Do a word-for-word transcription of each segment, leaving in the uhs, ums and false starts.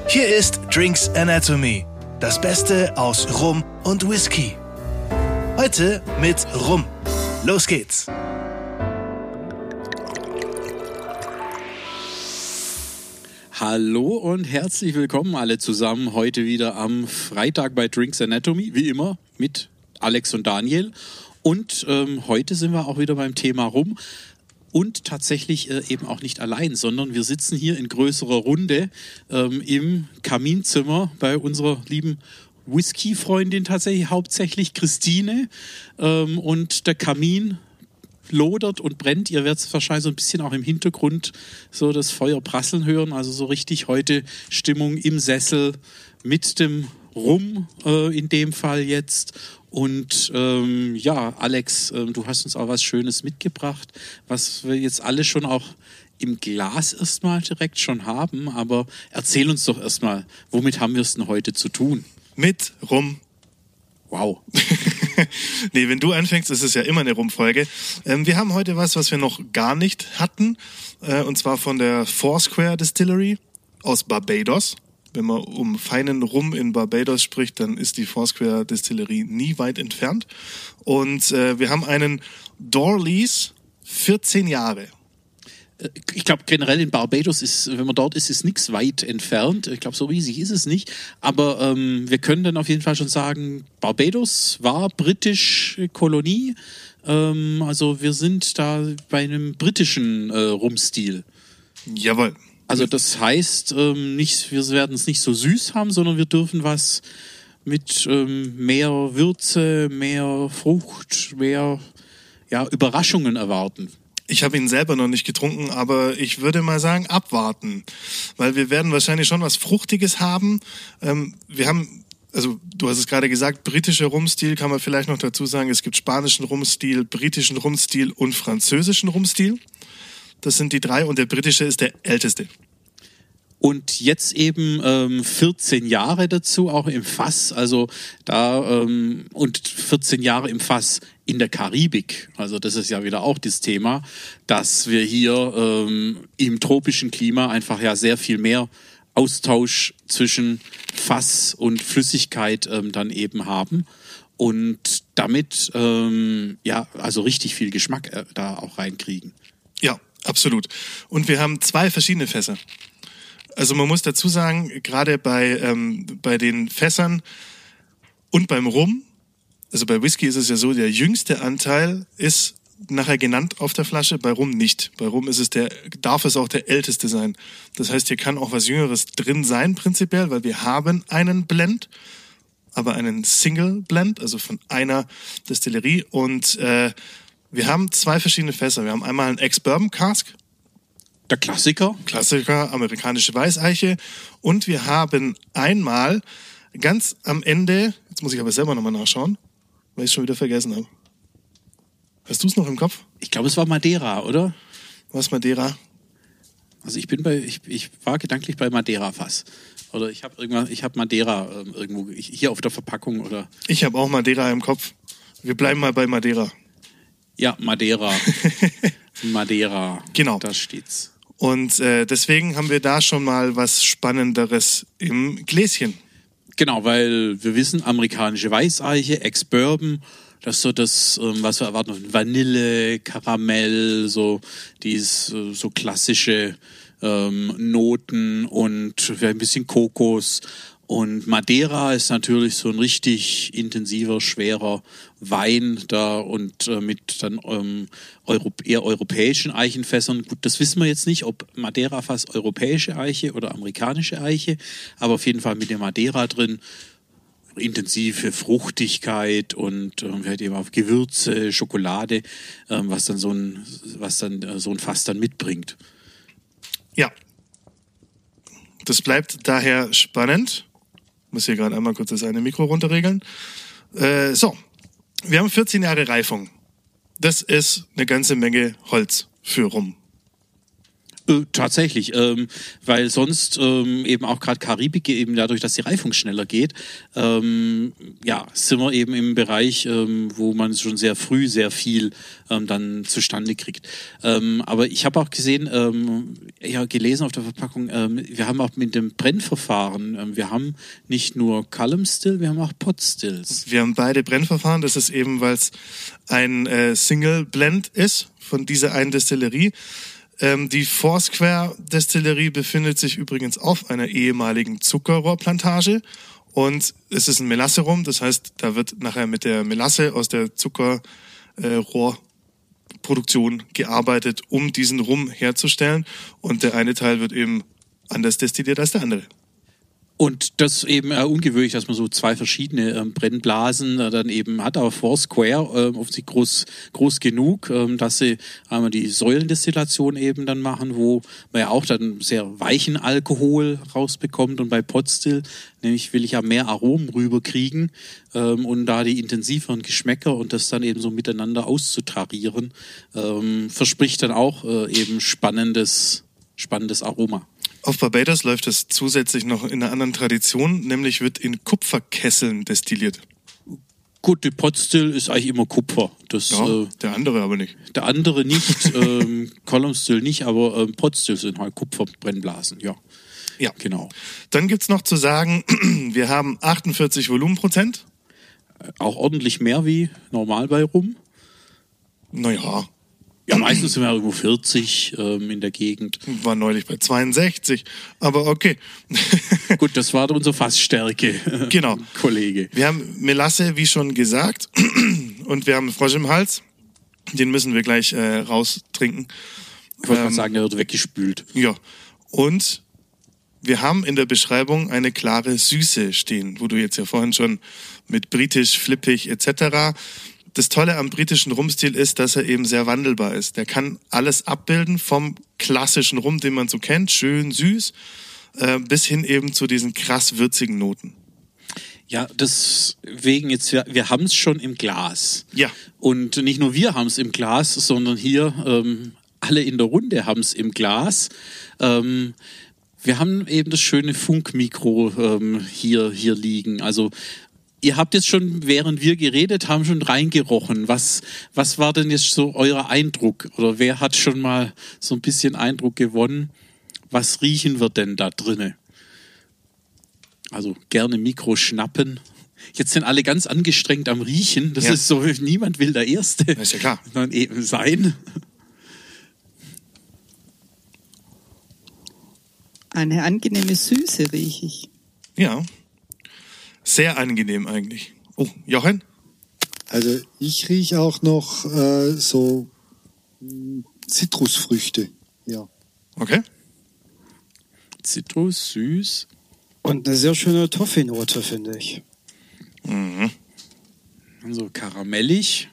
Hier ist Drinks Anatomy, das Beste aus Rum und Whisky. Heute mit Rum. Los geht's! Hallo und herzlich willkommen alle zusammen. Heute wieder am Freitag bei Drinks Anatomy, wie immer mit Alex und Daniel. Und ähm, heute sind wir auch wieder beim Thema Rum. Und tatsächlich äh, eben auch nicht allein, sondern wir sitzen hier in größerer Runde ähm, im Kaminzimmer bei unserer lieben Whisky-Freundin, tatsächlich hauptsächlich Christine. Ähm, und der Kamin lodert und brennt. Ihr werdet es wahrscheinlich so ein bisschen auch im Hintergrund so das Feuer prasseln hören. Also so richtig heute Stimmung im Sessel mit dem Rum äh, in dem Fall jetzt. Und ähm, ja, Alex, äh, du hast uns auch was Schönes mitgebracht, was wir jetzt alle schon auch im Glas erstmal direkt schon haben. Aber erzähl uns doch erstmal, womit haben wir es denn heute zu tun? Mit Rum. Wow. Nee, wenn du anfängst, ist es ja immer eine Rumfolge. Ähm, wir haben heute was, was wir noch gar nicht hatten. Äh, und zwar von der Foursquare Distillery aus Barbados. Wenn man um feinen Rum in Barbados spricht, dann ist die Foursquare Distillery nie weit entfernt. Und äh, wir haben einen Dorleys vierzehn Jahre. Ich glaube, generell in Barbados ist, wenn man dort ist, ist nichts weit entfernt. Ich glaube, so riesig ist es nicht. Aber ähm, wir können dann auf jeden Fall schon sagen, Barbados war britische Kolonie. Ähm, also wir sind da bei einem britischen äh, Rumstil. Jawohl. Also das heißt, ähm, nicht, wir werden es nicht so süß haben, sondern wir dürfen was mit ähm, mehr Würze, mehr Frucht, mehr ja, Überraschungen erwarten. Ich habe ihn selber noch nicht getrunken, aber ich würde mal sagen, abwarten. Weil wir werden wahrscheinlich schon was Fruchtiges haben. Ähm, wir haben, also du hast es gerade gesagt, britischer Rumstil, kann man vielleicht noch dazu sagen, es gibt spanischen Rumstil, britischen Rumstil und französischen Rumstil. Das sind die drei und der britische ist der älteste. Und jetzt eben ähm, vierzehn Jahre dazu, auch im Fass, also da ähm, und vierzehn Jahre im Fass in der Karibik. Also das ist ja wieder auch das Thema, dass wir hier ähm, im tropischen Klima einfach ja sehr viel mehr Austausch zwischen Fass und Flüssigkeit ähm, dann eben haben und damit ähm, ja also richtig viel Geschmack äh, da auch reinkriegen. Ja, absolut. Und wir haben zwei verschiedene Fässer. Also man muss dazu sagen, gerade bei, ähm, bei den Fässern und beim Rum, also bei Whisky ist es ja so, der jüngste Anteil ist nachher genannt auf der Flasche, bei Rum nicht. Bei Rum ist es der, darf es auch der älteste sein. Das heißt, hier kann auch was Jüngeres drin sein prinzipiell, weil wir haben einen Blend, aber einen Single Blend, also von einer Destillerie. Und äh, wir haben zwei verschiedene Fässer. Wir haben einmal einen Ex-Bourbon Cask. Der Klassiker. Klassiker, amerikanische Weißeiche. Und wir haben einmal ganz am Ende, jetzt muss ich aber selber nochmal nachschauen, weil ich es schon wieder vergessen habe. Hast du es noch im Kopf? Ich glaube, es war Madeira, oder? Was Madeira? Also ich bin bei, ich, ich war gedanklich bei Madeira-Fass. Oder ich habe irgendwann, ich habe Madeira ähm, irgendwo hier auf der Verpackung oder. Ich habe auch Madeira im Kopf. Wir bleiben mal bei Madeira. Ja, Madeira. Madeira. Genau. Da steht's. Und äh, deswegen haben wir da schon mal was Spannenderes im Gläschen. Genau, weil wir wissen, amerikanische Weißeiche, Ex-Bourbon, das ist so das, ähm, was wir erwarten. Vanille, Karamell, so dieses äh, so klassische ähm, Noten und ein bisschen Kokos. Und Madeira ist natürlich so ein richtig intensiver, schwerer Wein da und äh, mit dann ähm, Euro, eher europäischen Eichenfässern. Gut, das wissen wir jetzt nicht, ob Madeira-Fass europäische Eiche oder amerikanische Eiche, aber auf jeden Fall mit der Madeira drin. Intensive Fruchtigkeit und ähm, halt eben auf Gewürze, Schokolade, ähm, was dann so ein, was dann äh, so ein Fass dann mitbringt. Ja. Das bleibt daher spannend. Ich muss hier gerade einmal kurz das eine Mikro runterregeln. Äh, so, wir haben vierzehn Jahre Reifung. Das ist eine ganze Menge Holz für Rum. Äh, tatsächlich, ähm, weil sonst ähm, eben auch gerade Karibik eben dadurch, dass die Reifung schneller geht, ähm, ja, sind wir eben im Bereich, ähm, wo man schon sehr früh sehr viel ähm, dann zustande kriegt. Ähm, aber ich habe auch gesehen, ähm, ja, gelesen auf der Verpackung, ähm, wir haben auch mit dem Brennverfahren, ähm, wir haben nicht nur Column Still, wir haben auch Pot Stills. Wir haben beide Brennverfahren, das ist eben, weil es ein äh, Single Blend ist von dieser einen Destillerie. Ähm, die Foursquare-Destillerie befindet sich übrigens auf einer ehemaligen Zuckerrohrplantage und es ist ein Melasse-Rum, das heißt, da wird nachher mit der Melasse aus der Zuckerrohrproduktion gearbeitet, um diesen Rum herzustellen und der eine Teil wird eben anders destilliert als der andere. Und das eben äh, ungewöhnlich, dass man so zwei verschiedene ähm, Brennblasen äh, dann eben hat, aber Foursquare äh, offensichtlich groß, groß genug, ähm, dass sie einmal die Säulendestillation eben dann machen, wo man ja auch dann sehr weichen Alkohol rausbekommt und bei Pot Still, nämlich will ich ja mehr Aromen rüberkriegen ähm, und da die intensiveren Geschmäcker und das dann eben so miteinander auszutarieren, ähm, verspricht dann auch äh, eben spannendes, spannendes Aroma. Auf Barbados läuft es zusätzlich noch in einer anderen Tradition, nämlich wird in Kupferkesseln destilliert. Gut, die Pot Still ist eigentlich immer Kupfer. Das, ja, äh, der andere aber nicht. Der andere nicht, ähm, Column Still nicht, aber ähm, Pot Still sind halt Kupferbrennblasen, ja. Ja, genau. Dann gibt's noch zu sagen, wir haben achtundvierzig Volumenprozent. Auch ordentlich mehr wie normal bei Rum. Naja. Ja, meistens sind wir irgendwo vierzig ähm, in der Gegend. War neulich bei zweiundsechzig, aber okay. Gut, das war unsere Fassstärke, genau. Kollege. Wir haben Melasse, wie schon gesagt, und wir haben Frosch im Hals. Den müssen wir gleich äh, raustrinken. Ich wollte ähm, mal sagen, der wird weggespült. Ja, und wir haben in der Beschreibung eine klare Süße stehen, wo du jetzt ja vorhin schon mit britisch, flippig et cetera. Das Tolle am britischen Rumstil ist, dass er eben sehr wandelbar ist. Der kann alles abbilden, vom klassischen Rum, den man so kennt, schön süß, äh, bis hin eben zu diesen krass würzigen Noten. Ja, deswegen jetzt, wir, wir haben es schon im Glas. Ja. Und nicht nur wir haben es im Glas, sondern hier ähm, alle in der Runde haben es im Glas. Ähm, wir haben eben das schöne Funkmikro ähm, hier, hier liegen. Also ihr habt jetzt schon, während wir geredet haben, schon reingerochen. Was, was war denn jetzt so euer Eindruck? Oder wer hat schon mal so ein bisschen Eindruck gewonnen? Was riechen wir denn da drinnen? Also gerne Mikro schnappen. Jetzt sind alle ganz angestrengt am Riechen. Das ja. ist so, niemand will der Erste das ist ja klar. dann eben sein. Eine angenehme Süße rieche ich. Ja. Sehr angenehm eigentlich. Oh, Jochen? Also ich rieche auch noch äh, so mh, Zitrusfrüchte. Ja. Okay. Zitrus, süß. Und eine sehr schöne Toffee-Note, finde ich. Mhm. Also karamellig.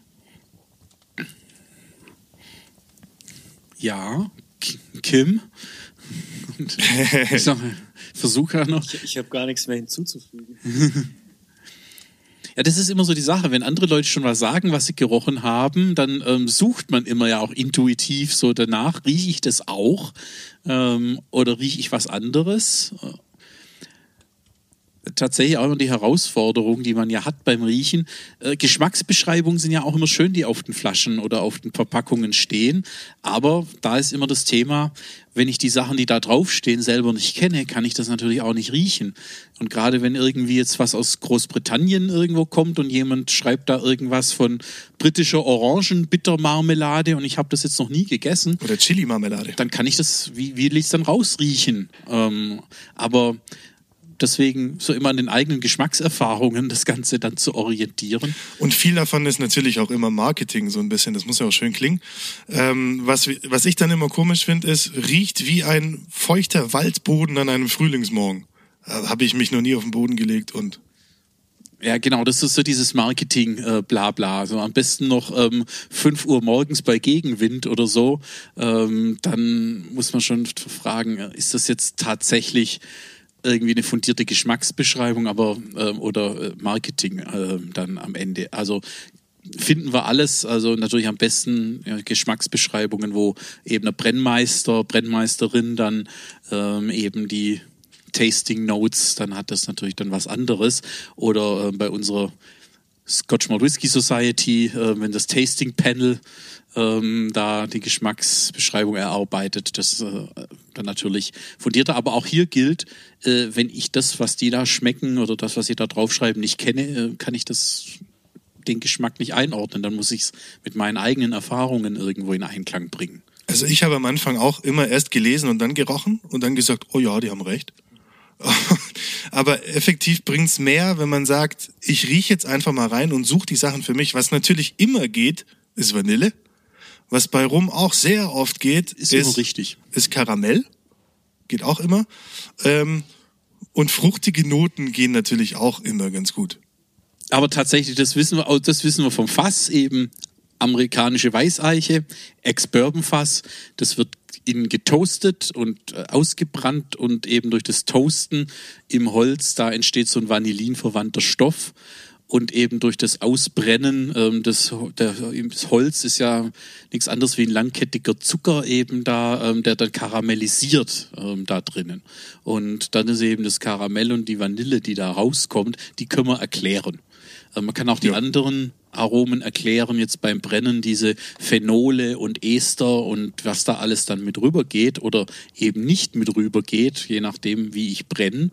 Ja, Kim. Und ich sag, versuche ja noch. Ich, ich habe gar nichts mehr hinzuzufügen. Ja, das ist immer so die Sache. Wenn andere Leute schon was sagen, was sie gerochen haben, dann ähm, sucht man immer ja auch intuitiv so danach. Rieche ich das auch? Ähm, oder rieche ich was anderes? Tatsächlich auch immer die Herausforderung, die man ja hat beim Riechen. Äh, Geschmacksbeschreibungen sind ja auch immer schön, die auf den Flaschen oder auf den Verpackungen stehen. Aber da ist immer das Thema, wenn ich die Sachen, die da draufstehen, selber nicht kenne, kann ich das natürlich auch nicht riechen. Und gerade wenn irgendwie jetzt was aus Großbritannien irgendwo kommt und jemand schreibt da irgendwas von britischer Orangenbittermarmelade und ich habe das jetzt noch nie gegessen. Oder Chili-Marmelade. Dann kann ich das, wie, wie will ich es dann rausriechen? Ähm, aber deswegen so immer an den eigenen Geschmackserfahrungen das Ganze dann zu orientieren. Und viel davon ist natürlich auch immer Marketing so ein bisschen, das muss ja auch schön klingen. Ähm, was, was ich dann immer komisch finde, ist, riecht wie ein feuchter Waldboden an einem Frühlingsmorgen. Da habe ich mich noch nie auf den Boden gelegt und... Ja, genau, das ist so dieses Marketing, äh, bla bla. Also am besten noch ähm, fünf Uhr morgens bei Gegenwind oder so. Ähm, dann muss man schon fragen, ist das jetzt tatsächlich irgendwie eine fundierte Geschmacksbeschreibung, aber ähm, oder Marketing äh, dann am Ende. Also finden wir alles, also natürlich am besten ja, Geschmacksbeschreibungen, wo eben der Brennmeister, Brennmeisterin dann ähm, eben die Tasting Notes, dann hat das natürlich dann was anderes. Oder äh, bei unserer Scotch Malt Whisky Society, äh, wenn das Tasting Panel ähm, da die Geschmacksbeschreibung erarbeitet, das äh, dann natürlich fundierter. Aber auch hier gilt, äh, wenn ich das, was die da schmecken oder das, was sie da draufschreiben, nicht kenne, äh, kann ich das den Geschmack nicht einordnen. Dann muss ich es mit meinen eigenen Erfahrungen irgendwo in Einklang bringen. Also ich habe am Anfang auch immer erst gelesen und dann gerochen und dann gesagt, oh ja, die haben recht. Aber effektiv bringt's mehr, wenn man sagt, ich rieche jetzt einfach mal rein und suche die Sachen für mich. Was natürlich immer geht, ist Vanille. Was bei Rum auch sehr oft geht, ist, ist, immer richtig. ist Karamell. Geht auch immer. Ähm, und fruchtige Noten gehen natürlich auch immer ganz gut. Aber tatsächlich, das wissen wir, das wissen wir vom Fass eben, amerikanische Weißeiche, Ex-Bourbon-Fass, das wird innen getoastet und ausgebrannt und eben durch das Toasten im Holz, da entsteht so ein vanillinverwandter Stoff und eben durch das Ausbrennen, ähm, das, der, das Holz ist ja nichts anderes wie ein langkettiger Zucker eben da, ähm, der dann karamellisiert ähm, da drinnen. Und dann ist eben das Karamell und die Vanille, die da rauskommt, die können wir erklären. Man kann auch die ja. anderen Aromen erklären, jetzt beim Brennen, diese Phenole und Ester und was da alles dann mit rübergeht oder eben nicht mit rübergeht, je nachdem, wie ich brenne,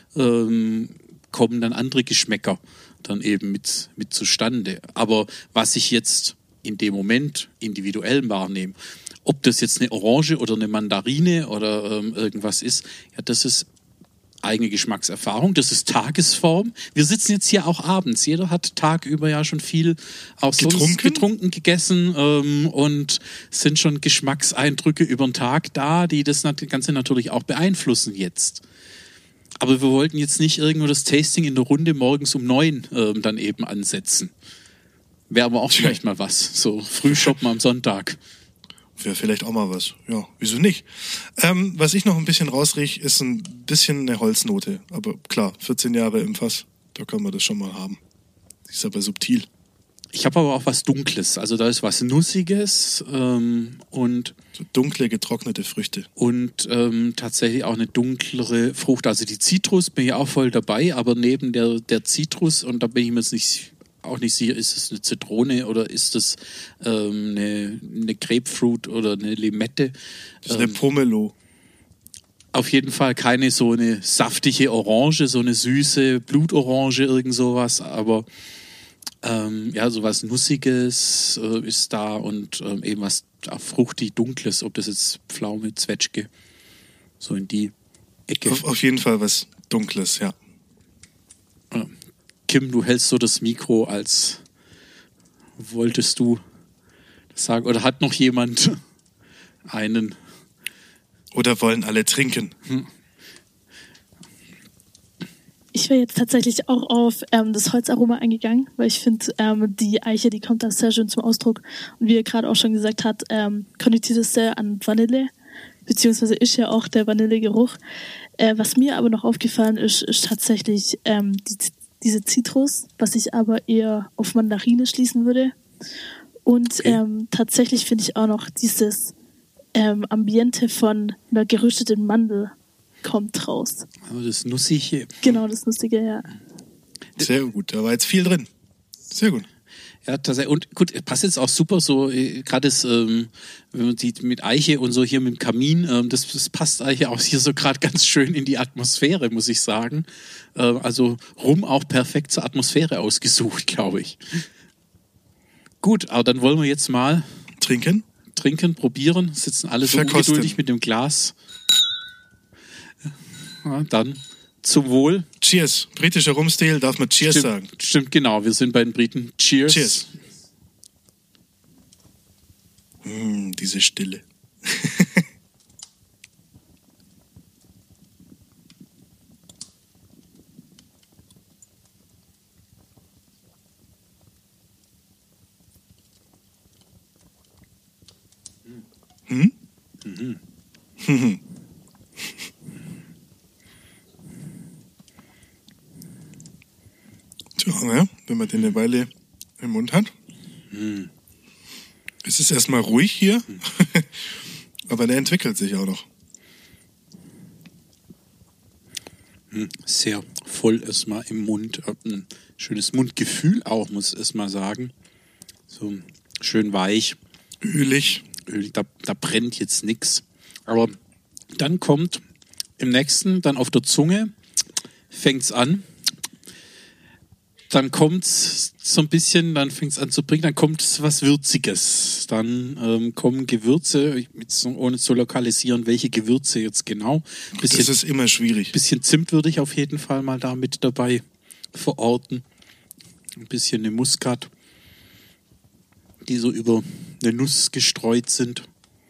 ähm, kommen dann andere Geschmäcker dann eben mit, mit zustande. Aber was ich jetzt in dem Moment individuell wahrnehme, ob das jetzt eine Orange oder eine Mandarine oder ähm, irgendwas ist, ja, das ist eigene Geschmackserfahrung, das ist Tagesform. Wir sitzen jetzt hier auch abends. Jeder hat tagüber ja schon viel auch getrunken, sonst getrunken, gegessen ähm, und sind schon Geschmackseindrücke über den Tag da, die das Ganze natürlich auch beeinflussen jetzt. Aber wir wollten jetzt nicht irgendwo das Tasting in der Runde morgens um neun ähm, dann eben ansetzen. Wäre aber auch vielleicht mal was. So Frühshoppen am Sonntag. Wäre vielleicht auch mal was. Ja, wieso nicht? Ähm, was ich noch ein bisschen rausrieche, ist ein bisschen eine Holznote. Aber klar, vierzehn Jahre im Fass, da kann man das schon mal haben. Die ist aber subtil. Ich habe aber auch was Dunkles. Also da ist was Nussiges ähm, und so dunkle, getrocknete Früchte. Und ähm, tatsächlich auch eine dunklere Frucht. Also die Zitrus bin ich auch voll dabei, aber neben der, der Zitrus, und da bin ich mir jetzt nicht... auch nicht sicher, ist es eine Zitrone oder ist es ähm, eine, eine Grapefruit oder eine Limette. Das ist ähm, eine Pomelo. Auf jeden Fall keine so eine saftige Orange, so eine süße Blutorange, irgend sowas, aber ähm, ja, sowas Nussiges äh, ist da und ähm, eben was auch fruchtig Dunkles, ob das jetzt Pflaume, Zwetschge, so in die Ecke. Auf, auf jeden Fall was Dunkles, ja. Ja. Kim, du hältst so das Mikro, als wolltest du das sagen. Oder hat noch jemand einen? Oder wollen alle trinken? Hm. Ich wäre jetzt tatsächlich auch auf ähm, das Holzaroma eingegangen, weil ich finde, ähm, die Eiche, die kommt da sehr schön zum Ausdruck. Und wie er gerade auch schon gesagt hat, ähm, konnotiert es sehr an Vanille, beziehungsweise ist ja auch der Vanillegeruch. Äh, was mir aber noch aufgefallen ist, ist tatsächlich ähm, die diese Zitrus, was ich aber eher auf Mandarine schließen würde. Und okay. ähm, tatsächlich finde ich auch noch dieses ähm, Ambiente von einer gerösteten Mandel kommt raus. Aber das Nussige. Genau, das Nussige, ja. Sehr gut, da war jetzt viel drin. Sehr gut. Ja, tatsächlich. Und gut, passt jetzt auch super so, äh, gerade das, ähm, wenn man sieht mit Eiche und so hier mit dem Kamin, ähm, das, das passt eigentlich auch hier so gerade ganz schön in die Atmosphäre, muss ich sagen. Äh, also Rum auch perfekt zur Atmosphäre ausgesucht, glaube ich. Gut, aber dann wollen wir jetzt mal trinken, trinken, probieren, sitzen alle so Verkosten. ungeduldig mit dem Glas. Ja, dann zum Wohl. Cheers. Britischer Rumstil darf man Cheers stimmt, sagen. Stimmt, genau. Wir sind bei den Briten. Cheers. Cheers. Mm, diese Stille. hm? Mhm. Mhm. Ja, wenn man den eine Weile im Mund hat. Hm. Es ist erstmal ruhig hier, hm. aber der entwickelt sich auch noch. Hm. Sehr voll erstmal im Mund. Ein schönes Mundgefühl auch, muss ich erstmal sagen. So schön weich. Ölig. Ölig, da, da brennt jetzt nichts. Aber dann kommt im nächsten, dann auf der Zunge, fängt's an. Dann kommt's so ein bisschen, dann fängt's an zu bringen, dann kommt was Würziges. Dann ähm, kommen Gewürze, jetzt, ohne zu lokalisieren, welche Gewürze jetzt genau. Bisschen, das ist immer schwierig. Ein bisschen Zimt würde ich auf jeden Fall mal da mit dabei verorten. Ein bisschen eine Muskat, die so über eine Nuss gestreut sind.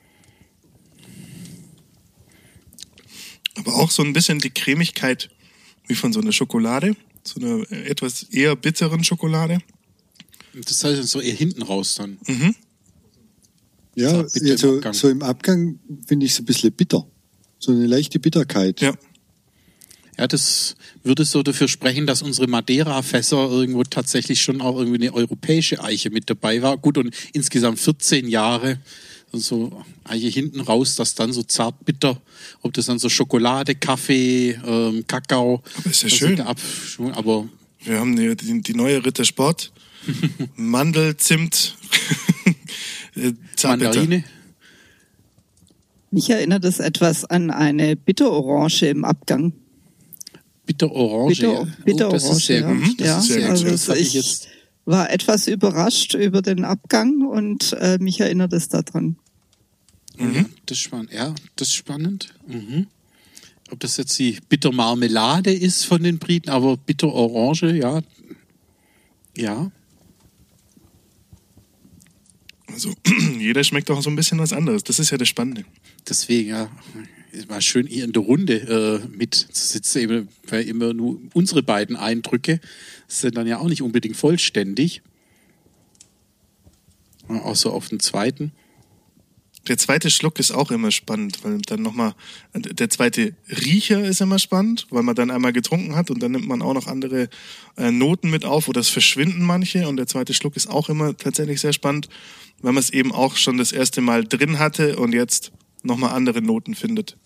Aber auch so ein bisschen die Cremigkeit wie von so einer Schokolade. So einer etwas eher bitteren Schokolade. Das heißt so eher hinten raus dann. Mhm. Ja, So, also, im Abgang. so im Abgang finde ich es ein bisschen bitter. So eine leichte Bitterkeit. Ja. Ja, das würde so dafür sprechen, dass unsere Madeira-Fässer irgendwo tatsächlich schon auch irgendwie eine europäische Eiche mit dabei war. Gut, und insgesamt vierzehn Jahre. Und so Eiche hinten raus, das dann so zart bitter, ob das dann so Schokolade, Kaffee, ähm, Kakao. Aber ist ja also schön. der Abschwung, aber wir haben die, die, die neue Rittersport. Mandel, Zimt, Zartbitter. Mandarine. Mich erinnert es etwas an eine Bitterorange im Abgang. Bitterorange. Bitter, ja. Bitterorange, Oh, das ist sehr ja. gut. Das ja, ist sehr also gut. Das habe ich ich jetzt. war etwas überrascht über den Abgang und äh, mich erinnert es daran. Mhm. Ja, das ist spannend. Ja, das ist spannend. Mhm. Ob das jetzt die Bittermarmelade ist von den Briten, aber Bitterorange, ja. Ja. Also jeder schmeckt auch so ein bisschen was anderes. Das ist ja das Spannende. Deswegen, ja, es war schön, hier in der Runde äh, mit zu sitzen, eben, weil immer nur unsere beiden Eindrücke sind dann ja auch nicht unbedingt vollständig. Ja, auch so auf den zweiten. Der zweite Schluck ist auch immer spannend, weil dann nochmal, der zweite Riecher ist immer spannend, weil man dann einmal getrunken hat und dann nimmt man auch noch andere äh, Noten mit auf oder es verschwinden manche und der zweite Schluck ist auch immer tatsächlich sehr spannend, weil man es eben auch schon das erste Mal drin hatte und jetzt nochmal andere Noten findet.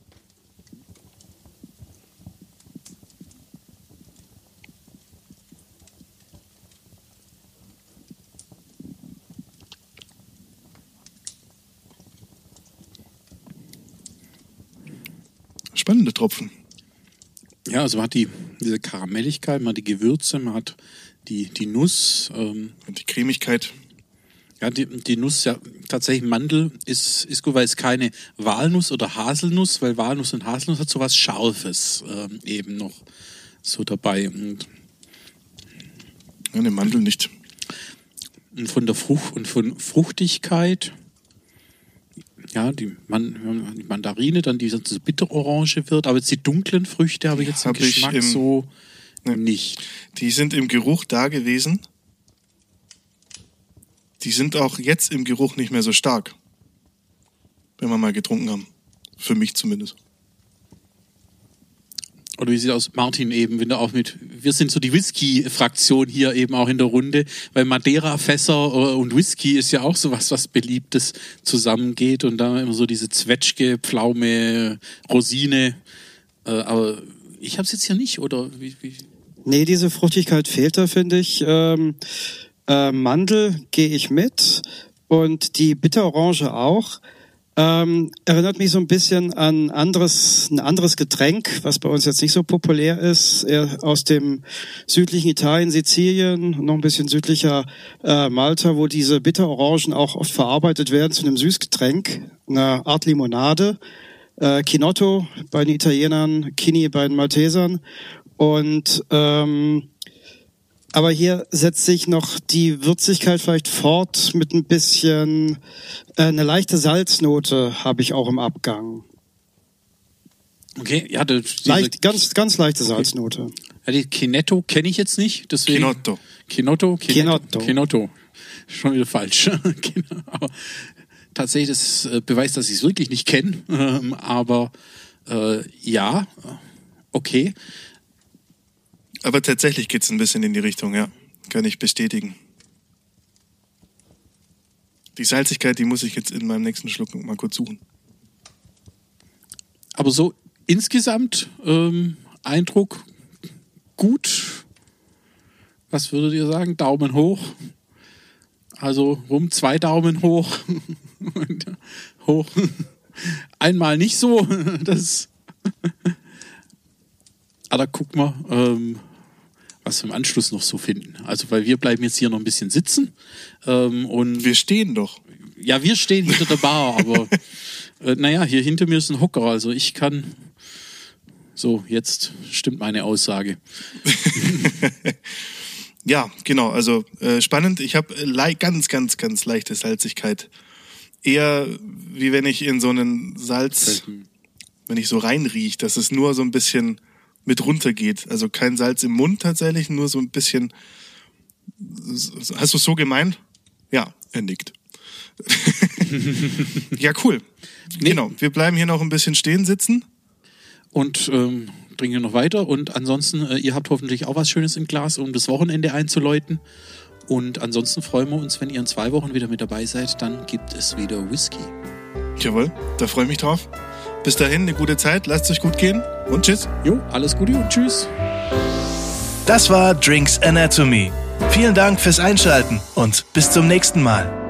Spannende Tropfen. Ja, also man hat die, diese Karamelligkeit, man hat die Gewürze, man hat die, die Nuss. Ähm, Und die Cremigkeit. ja, die, die Nuss, ja, tatsächlich Mandel ist, ist gut, weil es keine Walnuss oder Haselnuss, weil Walnuss und Haselnuss hat so was Scharfes ähm, eben noch so dabei. Und, Ja, den Mandel nicht. und von der Frucht und von Fruchtigkeit, ja, die, Man, die Mandarine, dann die so bitterorange wird, aber jetzt die dunklen Früchte habe ich jetzt im Hab ich Geschmack im- so Ne. nicht. Die sind im Geruch da gewesen. Die sind auch jetzt im Geruch nicht mehr so stark. Wenn wir mal getrunken haben. Für mich zumindest. Oder wie sieht aus, Martin eben, wenn du auch mit, wir sind so die Whisky-Fraktion hier eben auch in der Runde, weil Madeira-Fässer und Whisky ist ja auch sowas, was Beliebtes zusammengeht und da immer so diese Zwetschge, Pflaume, Rosine, äh, aber ich hab's jetzt hier nicht, oder wie, wie? Nee, diese Fruchtigkeit fehlt da, finde ich. Ähm, äh, Mandel gehe ich mit und die Bitterorange auch. Ähm, erinnert mich so ein bisschen an anderes, ein anderes Getränk, was bei uns jetzt nicht so populär ist, eher aus dem südlichen Italien, Sizilien, noch ein bisschen südlicher äh, Malta, wo diese Bitterorangen auch oft verarbeitet werden zu einem Süßgetränk, eine Art Limonade. Äh, Chinotto bei den Italienern, Chini bei den Maltesern. Und ähm, aber hier setzt sich noch die Würzigkeit vielleicht fort mit ein bisschen äh, eine leichte Salznote habe ich auch im Abgang. Okay, ja, das, diese, Leicht, ganz, ganz leichte Salznote. ja, die Kinetto kenne ich jetzt nicht, deswegen. Kinotto. Kinotto, Kinetto. Kinotto. Kinotto. Schon wieder falsch. Genau. Aber tatsächlich, das äh, beweist, dass ich es wirklich nicht kenne. Ähm, aber äh, ja, okay. Aber tatsächlich geht's ein bisschen in die Richtung, ja. Kann ich bestätigen. Die Salzigkeit, die muss ich jetzt in meinem nächsten Schluck mal kurz suchen. Aber so insgesamt ähm, Eindruck gut. Was würdet ihr sagen? Daumen hoch. Also rum zwei Daumen hoch. hoch. Einmal nicht so. Das. Aber gucken wir, ähm, was wir im Anschluss noch so finden. Also, weil wir bleiben jetzt hier noch ein bisschen sitzen. Ähm, und wir stehen doch. Ja, wir stehen hinter der Bar, aber äh, naja, hier hinter mir ist ein Hocker. Also ich kann. So, jetzt stimmt meine Aussage. Ja, genau. Also äh, spannend. Ich habe le- ganz, ganz, ganz leichte Salzigkeit. Eher wie wenn ich in so einen Salz, wenn ich so reinriech, dass es nur so ein bisschen mit runtergeht. Also kein Salz im Mund tatsächlich, nur so ein bisschen. Hast du es so gemeint? Ja, er nickt. Ja, cool. Nee. Genau. Wir bleiben hier noch ein bisschen stehen sitzen. Und ähm, trinken noch weiter. Und ansonsten, äh, ihr habt hoffentlich auch was Schönes im Glas, um das Wochenende einzuläuten. Und ansonsten freuen wir uns, wenn ihr in zwei Wochen wieder mit dabei seid. Dann gibt es wieder Whisky. Jawohl, da freue ich mich drauf. Bis dahin, eine gute Zeit. Lasst es euch gut gehen. Und tschüss. Jo, alles Gute und tschüss. Das war Drinks Anatomy. Vielen Dank fürs Einschalten und bis zum nächsten Mal.